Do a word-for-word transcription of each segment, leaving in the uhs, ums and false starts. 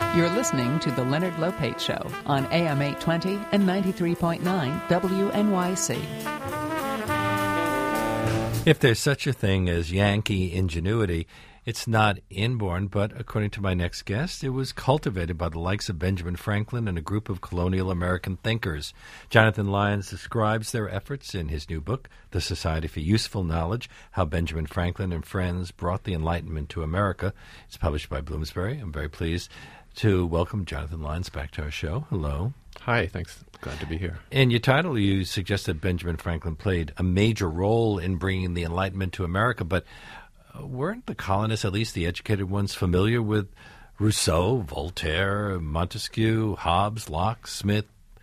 You're listening to The Leonard Lopate Show on A M eight twenty and ninety-three point nine W N Y C. If there's such a thing as Yankee ingenuity, it's not inborn, but according to my next guest, it was cultivated by the likes of Benjamin Franklin and a group of colonial American thinkers. Jonathan Lyons describes their efforts in his new book, The Society for Useful Knowledge, How Benjamin Franklin and Friends Brought the Enlightenment to America. It's published by Bloomsbury. I'm very pleased to welcome Jonathan Lyons back to our show. Hello. Hi, thanks. Glad to be here. In your title, you suggest that Benjamin Franklin played a major role in bringing the Enlightenment to America, but weren't the colonists, at least the educated ones, familiar with Rousseau, Voltaire, Montesquieu, Hobbes, Locke, Smith,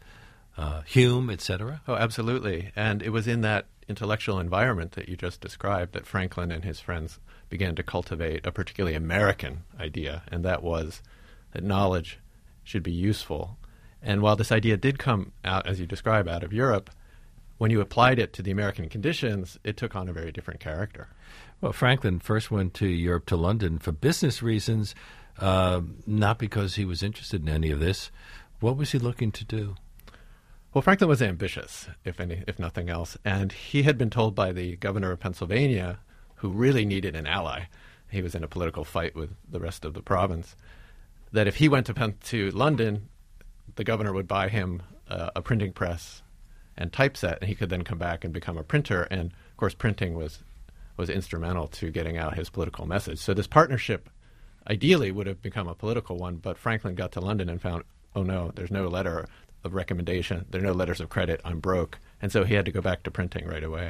uh, Hume, et cetera? Oh, absolutely. And it was in that intellectual environment that you just described that Franklin and his friends began to cultivate a particularly American idea, and that was that knowledge should be useful. And while this idea did come out, as you describe, out of Europe, when you applied it to the American conditions, it took on a very different character. Well, Franklin first went to Europe, to London, for business reasons, uh, not because he was interested in any of this. What was he looking to do? Well, Franklin was ambitious, if any, if nothing else, and he had been told by the governor of Pennsylvania, who really needed an ally, he was in a political fight with the rest of the province, that if he went to, Pen- to London, the governor would buy him uh, a printing press and typeset, and he could then come back and become a printer. And, of course, printing was was instrumental to getting out his political message. So this partnership ideally would have become a political one, but Franklin got to London and found, oh, no, there's no letter of recommendation. There are no letters of credit. I'm broke. And so he had to go back to printing right away.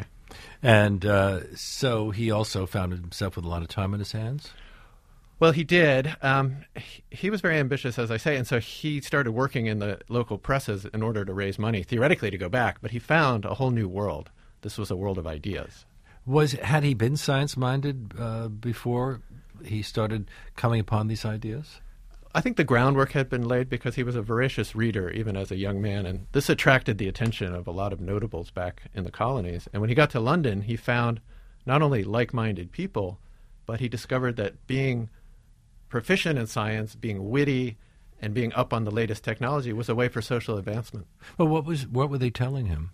And uh, so he also found himself with a lot of time on his hands? Well, he did. Um, he, he was very ambitious, as I say, and so he started working in the local presses in order to raise money, theoretically to go back, but he found a whole new world. This was a world of ideas. Was Had he been science-minded uh, before he started coming upon these ideas? I think the groundwork had been laid because he was a voracious reader, even as a young man, and this attracted the attention of a lot of notables back in the colonies. And when he got to London, he found not only like-minded people, but he discovered that being proficient in science, being witty, and being up on the latest technology was a way for social advancement. Well, what was what were they telling him?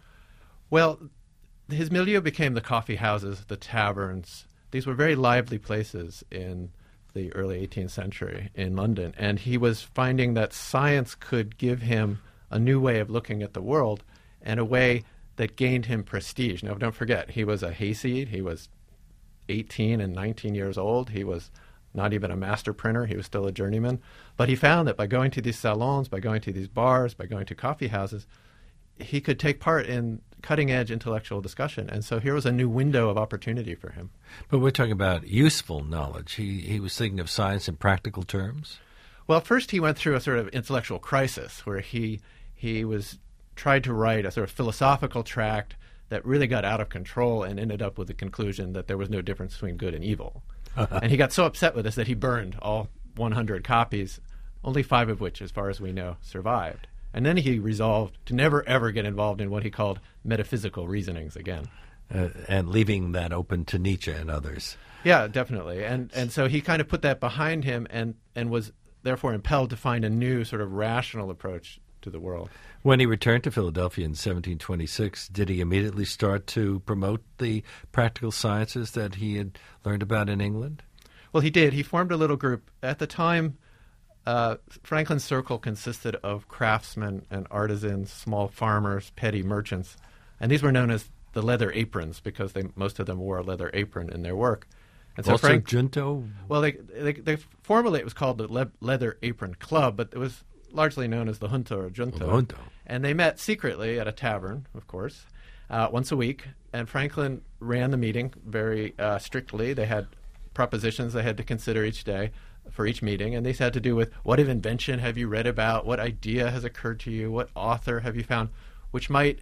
Well, his milieu became the coffee houses, the taverns. These were very lively places in the early eighteenth century in London, and he was finding that science could give him a new way of looking at the world and a way that gained him prestige. Now, don't forget, he was a hayseed. He was eighteen and nineteen years old. He was not even a master printer. He was still a journeyman. But he found that by going to these salons, by going to these bars, by going to coffee houses, he could take part in cutting-edge intellectual discussion. And so here was a new window of opportunity for him. But we're talking about useful knowledge. He he was thinking of science in practical terms? Well, first he went through a sort of intellectual crisis where he he was tried to write a sort of philosophical tract that really got out of control and ended up with the conclusion that there was no difference between good and evil. And he got so upset with this that he burned all one hundred copies, only five of which, as far as we know, survived. And then he resolved to never, ever get involved in what he called metaphysical reasonings again. Uh, and leaving that open to Nietzsche and others. Yeah, definitely. And and so he kind of put that behind him and, and was therefore impelled to find a new sort of rational approach to the world. When he returned to Philadelphia in seventeen twenty-six, did he immediately start to promote the practical sciences that he had learned about in England? Well, he did. He formed a little group. At the time, uh, Franklin's circle consisted of craftsmen and artisans, small farmers, petty merchants, and these were known as the leather aprons because they, most of them wore a leather apron in their work. And so also Frank, Junto? Well, they, they, they formally it was called the Le- Leather Apron Club, but it was largely known as the Junto or Junto. Junto. And they met secretly at a tavern, of course, uh, once a week. And Franklin ran the meeting very uh, strictly. They had propositions they had to consider each day for each meeting, and these had to do with what invention have you read about, what idea has occurred to you, what author have you found, which might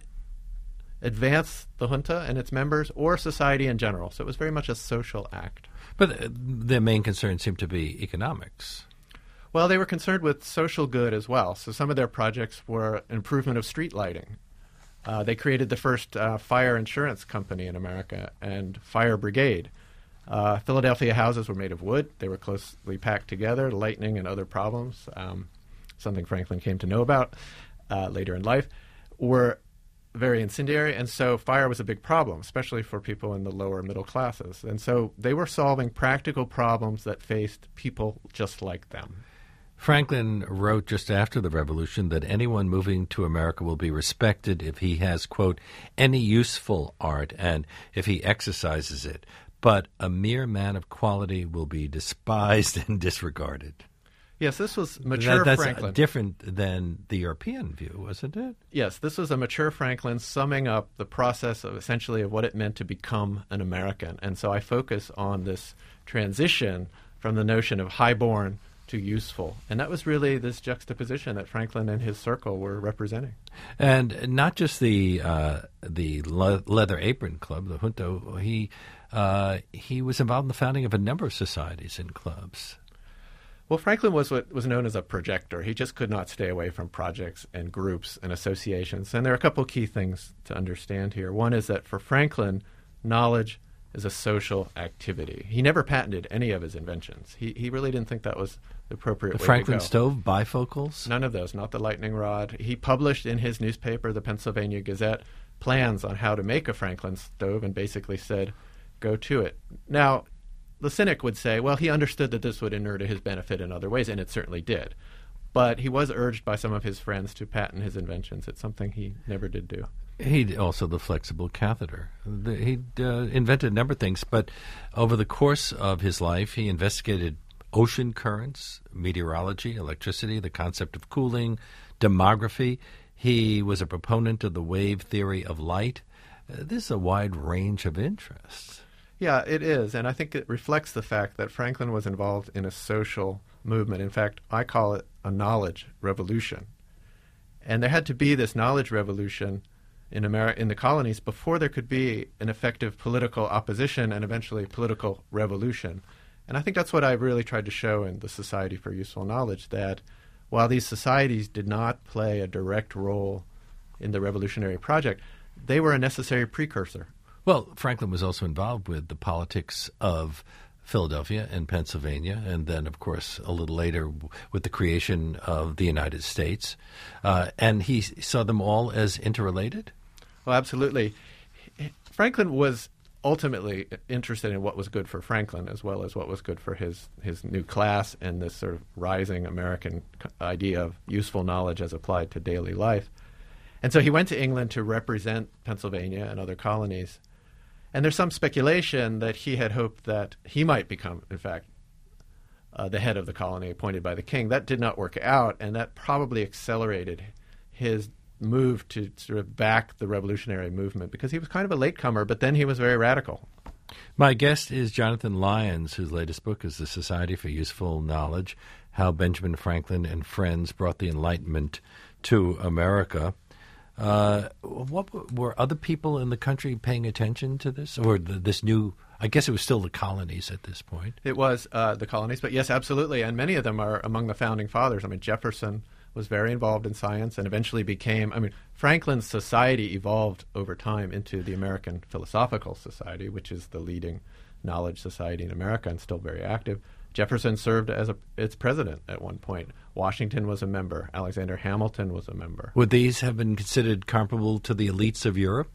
advance the junta and its members or society in general. So it was very much a social act. But uh, their main concern seemed to be economics. Well, they were concerned with social good as well. So some of their projects were improvement of street lighting. Uh, they created the first uh, fire insurance company in America and fire brigade. Uh, Philadelphia houses were made of wood. They were closely packed together, lightning and other problems, um, something Franklin came to know about uh, later in life, were very incendiary, and so fire was a big problem, especially for people in the lower middle classes. And so they were solving practical problems that faced people just like them. Franklin wrote just after the Revolution that anyone moving to America will be respected if he has, quote, any useful art and if he exercises it, but a mere man of quality will be despised and disregarded. Yes, this was mature that, that's Franklin. Different than the European view, wasn't it? Yes, this was a mature Franklin summing up the process of essentially of what it meant to become an American. And so I focus on this transition from the notion of highborn to useful. And that was really this juxtaposition that Franklin and his circle were representing. And not just the uh, the le- Leather Apron Club, the Junto, he, uh, he was involved in the founding of a number of societies and clubs. Well, Franklin was what was known as a projector. He just could not stay away from projects and groups and associations. And there are a couple key things to understand here. One is that for Franklin, knowledge is a social activity. He never patented any of his inventions. He he really didn't think that was the appropriate The way Franklin to go. stove, bifocals? None of those, not the lightning rod. He published in his newspaper, the Pennsylvania Gazette, plans on how to make a Franklin stove and basically said, go to it. Now, the cynic would say, well, he understood that this would inure to his benefit in other ways, and it certainly did. But he was urged by some of his friends to patent his inventions. It's something he never did do. He also the flexible catheter. The, he uh, invented a number of things, but over the course of his life, he investigated ocean currents, meteorology, electricity, the concept of cooling, demography. He was a proponent of the wave theory of light. Uh, this is a wide range of interests. Yeah, it is, and I think it reflects the fact that Franklin was involved in a social movement. In fact, I call it a knowledge revolution. And there had to be this knowledge revolution in Ameri- in the colonies before there could be an effective political opposition and eventually political revolution. And I think that's what I really tried to show in the Society for Useful Knowledge, that while these societies did not play a direct role in the revolutionary project, they were a necessary precursor. Well, Franklin was also involved with the politics of Philadelphia and Pennsylvania, and then, of course, a little later w- with the creation of the United States. Uh, and he s- saw them all as interrelated? Well, absolutely. Franklin was ultimately interested in what was good for Franklin as well as what was good for his, his new class and this sort of rising American c- idea of useful knowledge as applied to daily life. And so he went to England to represent Pennsylvania and other colonies. And there's some speculation that he had hoped that he might become, in fact, uh, the head of the colony appointed by the king. That did not work out, and that probably accelerated his move to sort of back the revolutionary movement because he was kind of a latecomer, but then he was very radical. My guest is Jonathan Lyons, whose latest book is The Society for Useful Knowledge, How Benjamin Franklin and Friends Brought the Enlightenment to America. Uh, what were other people in the country paying attention to this, or the, this new? I guess it was still the colonies at this point. It was uh, the colonies, but yes, absolutely, and many of them are among the founding fathers. I mean, Jefferson was very involved in science and eventually became. I mean, Franklin's society evolved over time into the American Philosophical Society, which is the leading knowledge society in America and still very active. Jefferson served as a, its president at one point. Washington was a member. Alexander Hamilton was a member. Would these have been considered comparable to the elites of Europe?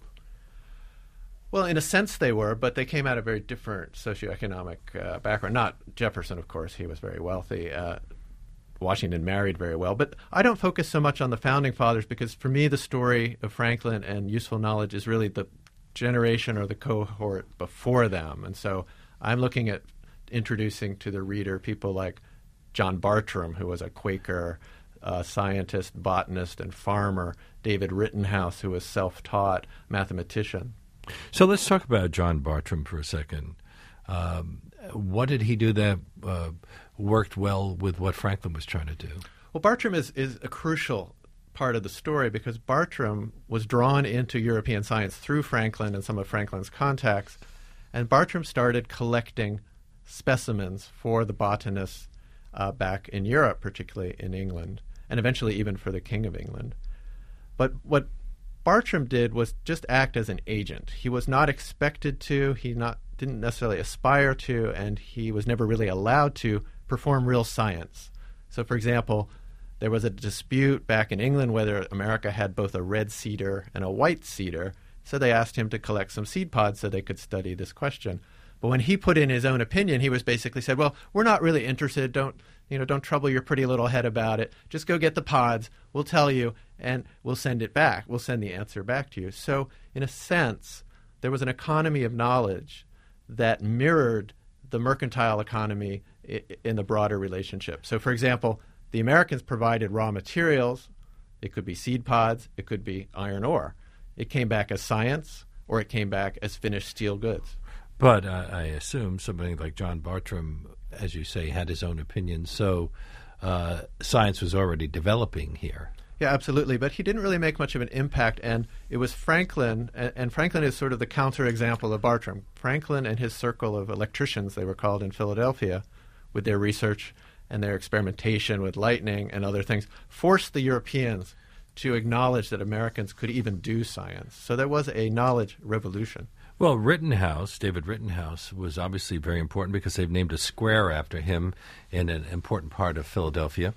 Well, in a sense they were, but they came out of a very different socioeconomic uh, background. Not Jefferson, of course. He was very wealthy. Uh, Washington married very well. But I don't focus so much on the founding fathers because for me the story of Franklin and useful knowledge is really the generation or the cohort before them. And so I'm looking at introducing to the reader people like John Bartram, who was a Quaker uh, scientist, botanist, and farmer, David Rittenhouse, who was self-taught mathematician. So let's talk about John Bartram for a second. Um, what did he do that uh, worked well with what Franklin was trying to do? Well, Bartram is, is a crucial part of the story because Bartram was drawn into European science through Franklin and some of Franklin's contacts, and Bartram started collecting specimens for the botanists uh, back in Europe, particularly in England, and eventually even for the King of England. But what Bartram did was just act as an agent. He was not expected to. He not didn't necessarily aspire to, and he was never really allowed to perform real science. So, for example, there was a dispute back in England whether America had both a red cedar and a white cedar, so they asked him to collect some seed pods so they could study this question. But when he put in his own opinion, he was basically said, well, we're not really interested. Don't, you know, don't trouble your pretty little head about it. Just go get the pods. We'll tell you, and we'll send it back. We'll send the answer back to you. So, in a sense, there was an economy of knowledge that mirrored the mercantile economy i- in the broader relationship. So, for example, the Americans provided raw materials. It could be seed pods. It could be iron ore. It came back as science, or it came back as finished steel goods. But uh, I assume somebody like John Bartram, as you say, had his own opinion. So uh, science was already developing here. Yeah, absolutely. But he didn't really make much of an impact. And it was Franklin, and, and Franklin is sort of the counterexample of Bartram. Franklin and his circle of electricians, they were called in Philadelphia, with their research and their experimentation with lightning and other things, forced the Europeans to acknowledge that Americans could even do science. So there was a knowledge revolution. Well, Rittenhouse, David Rittenhouse, was obviously very important because they've named a square after him in an important part of Philadelphia.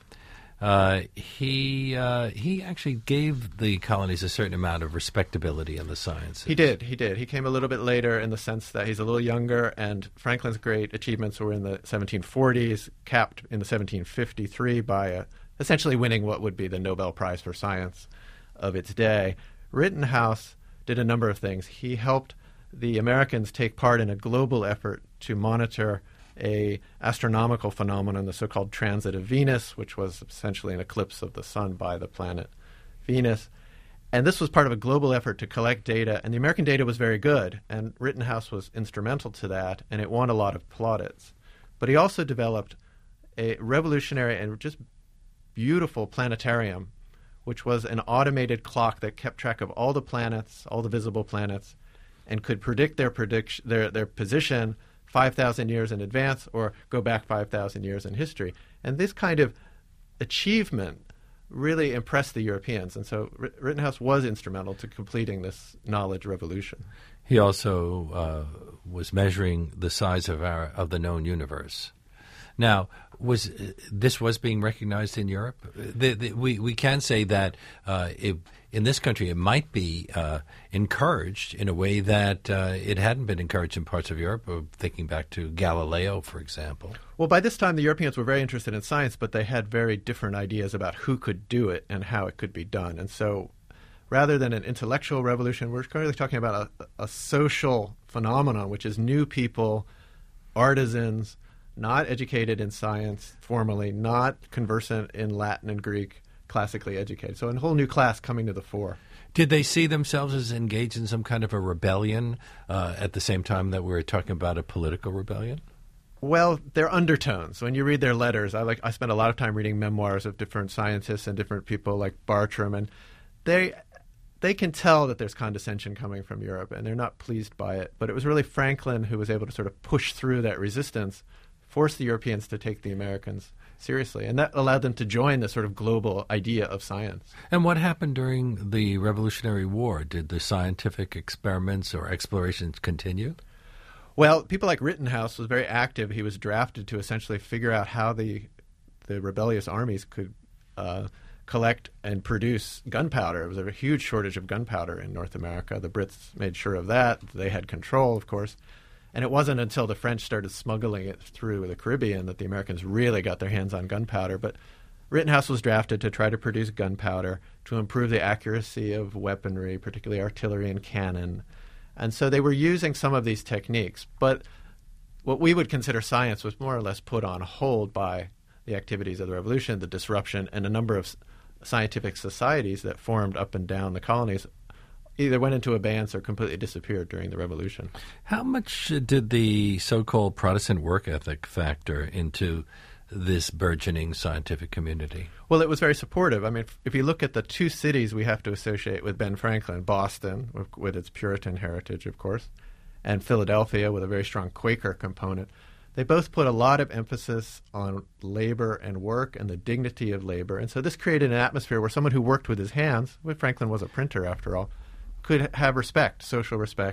Uh, he uh, he actually gave the colonies a certain amount of respectability in the sciences. He did, he did. He came a little bit later in the sense that he's a little younger, and Franklin's great achievements were in the seventeen forties, capped in the seventeen fifty-three by uh, essentially winning what would be the Nobel Prize for Science of its day. Rittenhouse did a number of things. He helped the Americans take part in a global effort to monitor a astronomical phenomenon, the so-called transit of Venus, which was essentially an eclipse of the sun by the planet Venus. And this was part of a global effort to collect data, and the American data was very good, and Rittenhouse was instrumental to that, and it won a lot of plaudits. But he also developed a revolutionary and just beautiful planetarium, which was an automated clock that kept track of all the planets, all the visible planets, and could predict their prediction, their their position five thousand years in advance or go back five thousand years in history. And this kind of achievement really impressed the Europeans. And so R- Rittenhouse was instrumental to completing this knowledge revolution. He also uh, was measuring the size of our of the known universe. Now, was uh, this was being recognized in Europe? The, the, we we can say that uh, it, in this country it might be uh, encouraged in a way that uh, it hadn't been encouraged in parts of Europe. Or thinking back to Galileo, for example. Well, by this time the Europeans were very interested in science, but they had very different ideas about who could do it and how it could be done. And so, rather than an intellectual revolution, we're currently talking about a, a social phenomenon, which is new people, artisans, not educated in science formally, not conversant in Latin and Greek, classically educated. So a whole new class coming to the fore. Did they see themselves as engaged in some kind of a rebellion uh, at the same time that we were talking about a political rebellion? Well, they're undertones. When you read their letters, I like I spent a lot of time reading memoirs of different scientists and different people like Bartram, and they they can tell that there's condescension coming from Europe, and they're not pleased by it. But it was really Franklin who was able to sort of push through that resistance, force the Europeans to take the Americans seriously, and that allowed them to join the sort of global idea of science. And what happened during the Revolutionary War? Did the scientific experiments or explorations continue? Well, people like Rittenhouse was very active. He was drafted to essentially figure out how the the rebellious armies could uh, collect and produce gunpowder. It was a huge shortage of gunpowder in North America. The Brits made sure of that. They had control, of course. And it wasn't until the French started smuggling it through the Caribbean that the Americans really got their hands on gunpowder. But Rittenhouse was drafted to try to produce gunpowder to improve the accuracy of weaponry, particularly artillery and cannon. And so they were using some of these techniques. But what we would consider science was more or less put on hold by the activities of the revolution, the disruption, and a number of scientific societies that formed up and down the colonies either went into abeyance or completely disappeared during the revolution. How much did the so-called Protestant work ethic factor into this burgeoning scientific community? Well, it was very supportive. I mean, if, if you look at the two cities we have to associate with Ben Franklin, Boston, with, with its Puritan heritage, of course, and Philadelphia with a very strong Quaker component, they both put a lot of emphasis on labor and work and the dignity of labor. And so this created an atmosphere where someone who worked with his hands, well, Franklin was a printer after all, could have respect, social respect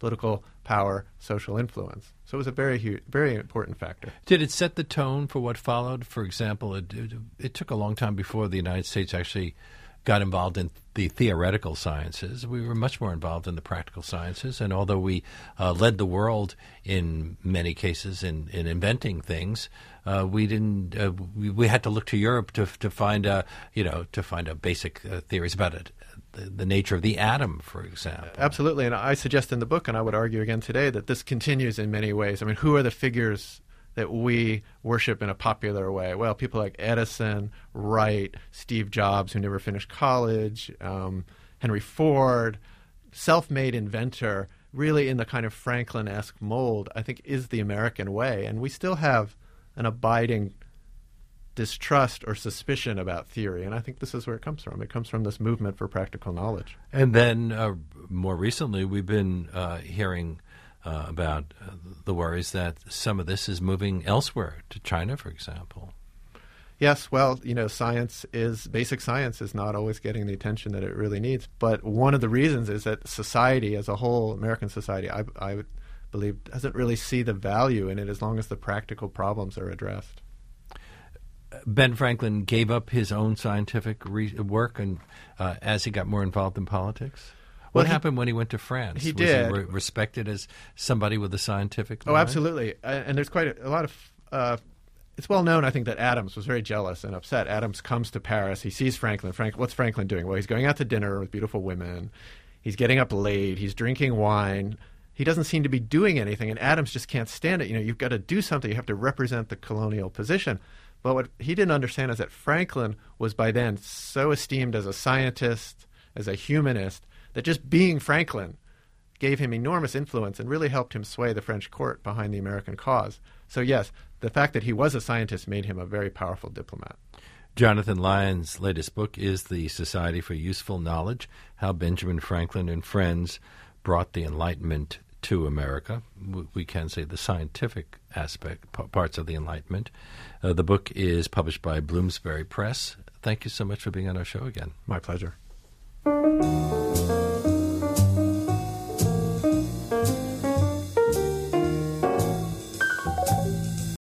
political power, social influence. So it was a very huge, very important factor. Did it set the tone for what followed? For example, it, it, it took a long time before the United States actually got involved in the theoretical sciences. We were much more involved in the practical sciences, and although we uh, led the world in many cases in, in inventing things, uh, we didn't. Uh, we, we had to look to Europe to to find a you know to find a basic uh, theories about it, the, the nature of the atom, for example. Absolutely, and I suggest in the book, and I would argue again today, that this continues in many ways. I mean, who are the figures that we worship in a popular way? Well, people like Edison, Wright, Steve Jobs, who never finished college, um, Henry Ford, self-made inventor, really in the kind of Franklin-esque mold, I think is the American way. And we still have an abiding distrust or suspicion about theory. And I think this is where it comes from. It comes from this movement for practical knowledge. And then uh, more recently, we've been uh, hearing Uh, about uh, the worries that some of this is moving elsewhere, to China, for example. Yes, well, you know, science is, basic science is not always getting the attention that it really needs. But one of the reasons is that society as a whole, American society, I, I would believe, doesn't really see the value in it as long as the practical problems are addressed. Ben Franklin gave up his own scientific re- work and uh, as he got more involved in politics? What Well, he- happened when he went to France? He Was did. he re- respected as somebody with a scientific Oh, mind? absolutely. Uh, and there's quite a, a lot of uh, – it's well known, I think, that Adams was very jealous and upset. Adams comes to Paris. He sees Franklin. Frank, what's Franklin doing? Well, he's going out to dinner with beautiful women. He's getting up late. He's drinking wine. He doesn't seem to be doing anything, and Adams just can't stand it. You know, you've got to do something. You have to represent the colonial position. But what he didn't understand is that Franklin was by then so esteemed as a scientist, as a humanist, that just being Franklin gave him enormous influence and really helped him sway the French court behind the American cause. So yes, the fact that he was a scientist made him a very powerful diplomat. Jonathan Lyon's latest book is The Society for Useful Knowledge, How Benjamin Franklin and Friends Brought the Enlightenment to America. We can say the scientific aspect, p- parts of the Enlightenment. Uh, the book is published by Bloomsbury Press. Thank you so much for being on our show again. My pleasure.